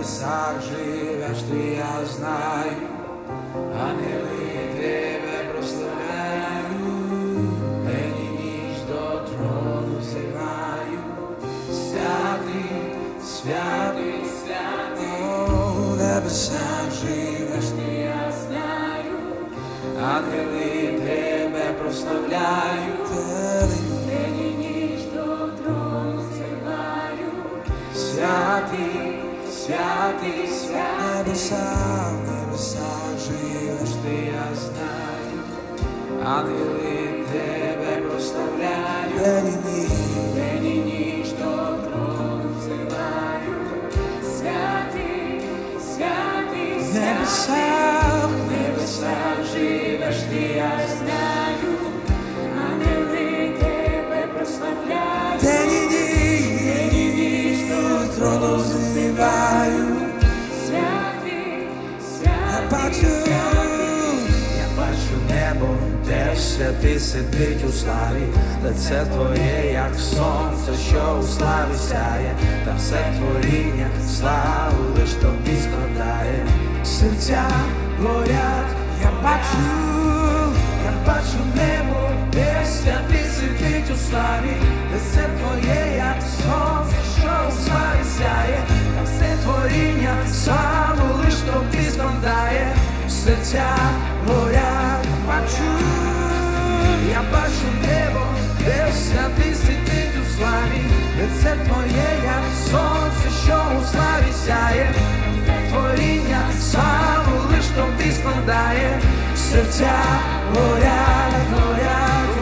небесах живеш ти, я знаю, ангели тебе прославляють, день і ніч до трону взиваю. Святий, святий, святий, у небесах живеш ти, я знаю, ангели тебе прославляють, день і ніч до трону взиваю. Святий, святий, святий, в небесах живеш ти, я знаю, ангели тебе прославляють, день і ніч до трону взиваю. Святий, святий, в небесах живеш ти, я знаю, ангели тебе прославляють, день і ніч до трону взиваю. Святий, святий, я бачу небо, де святий сидить у славі, лице твоє, як сонце, що у славі сяє, та все творіння славу лиш тобі складає. Серця горять, я бачу небо, де святий сидить у славі, лице твоє, як сонце, що у славі сяє, та все творіння славу лиш тобі складає. Серця горять, я бачу небо, де святий сидить у славі, лице твоє, як сонце, що у славі сяє, творіння славу лиш тобі складає. Серця горять, горять,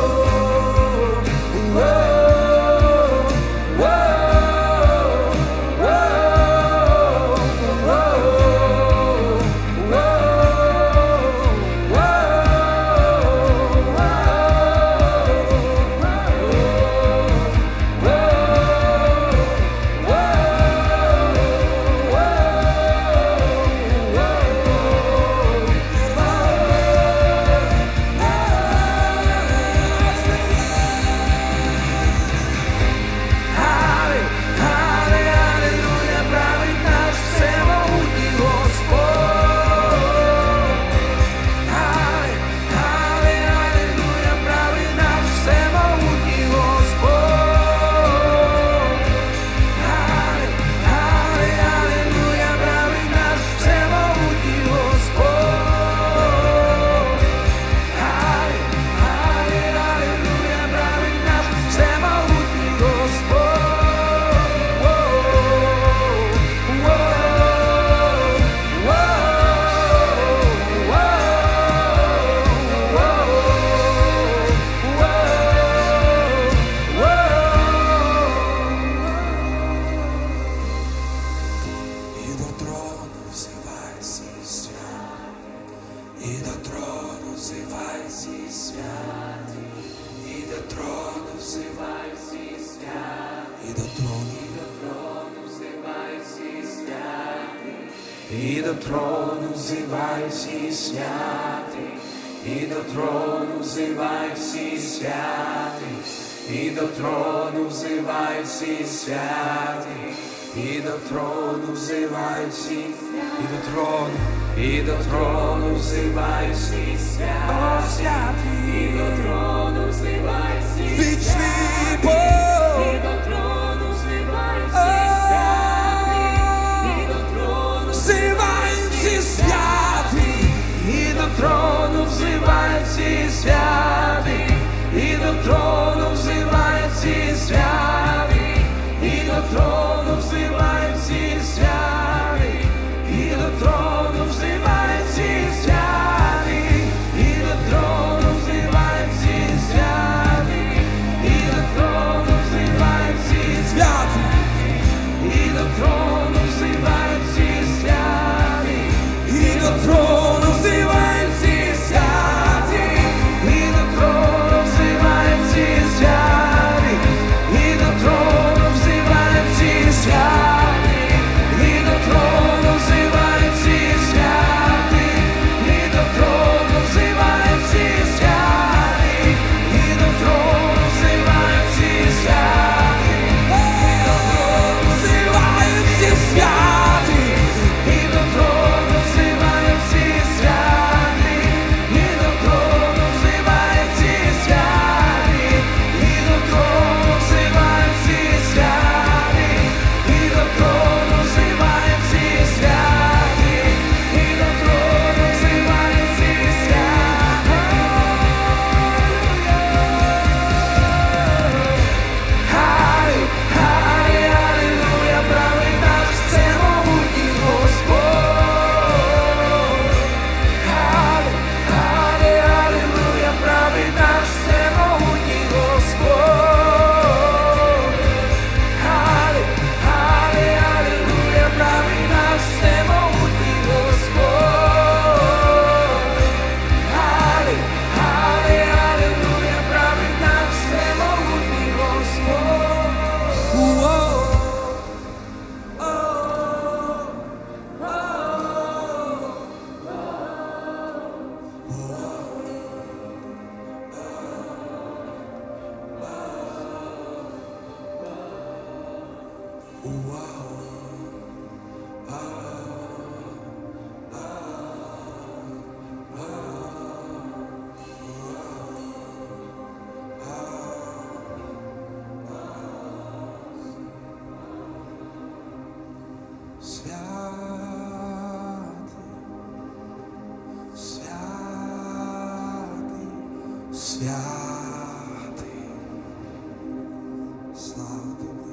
і до трону взивай всі святі, і до трону взивай всі святі, і до трону взивай всі святі, і до трону взивай всі, і до трону взивай всі святі, і до трону взивай всі святі, і до трону взивай всі святі, і до трону взивай всі святі, і до трону взивай всі святі, і до трону взивай всі святі, і до трону взивай всі святі, і до трону взивай всі святі, і до трону взивай всі святі, і Святий, слава тобі.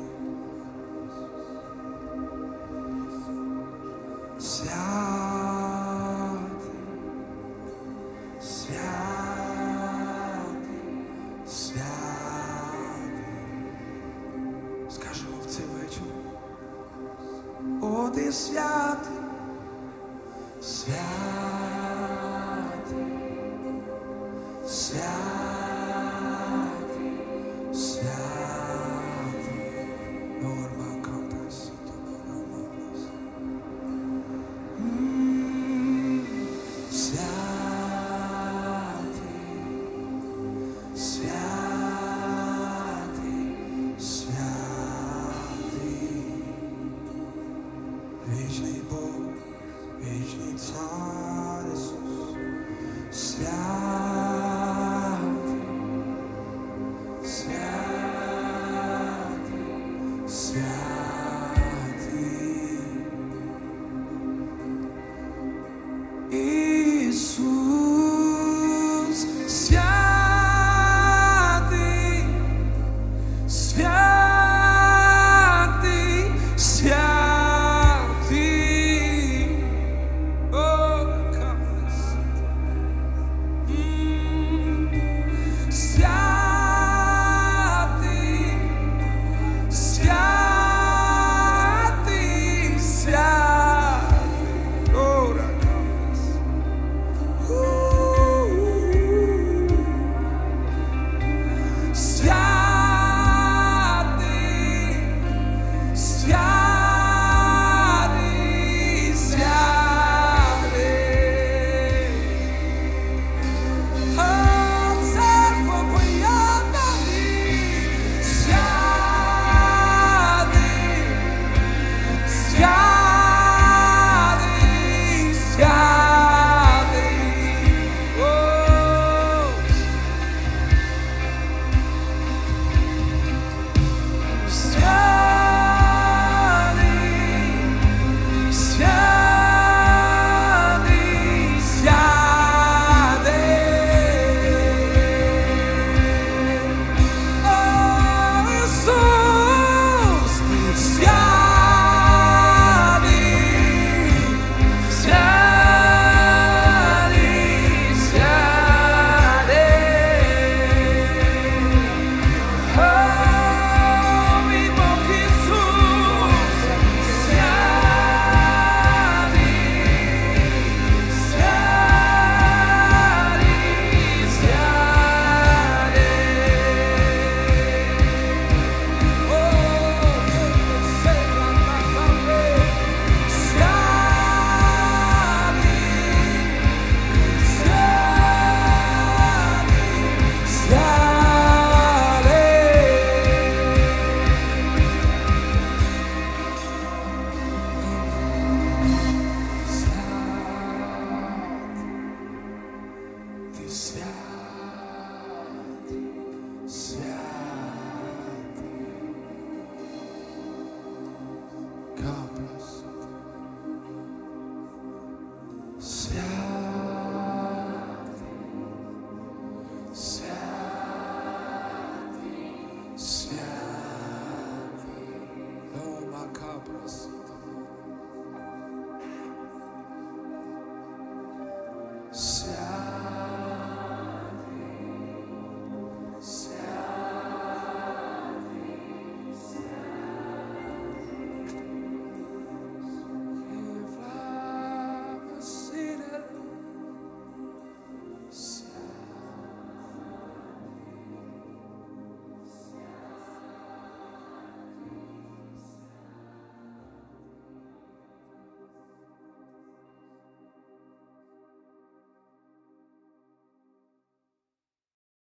Святий, святий, святий. Скажемо в цей вечір. О, ти святий, святий.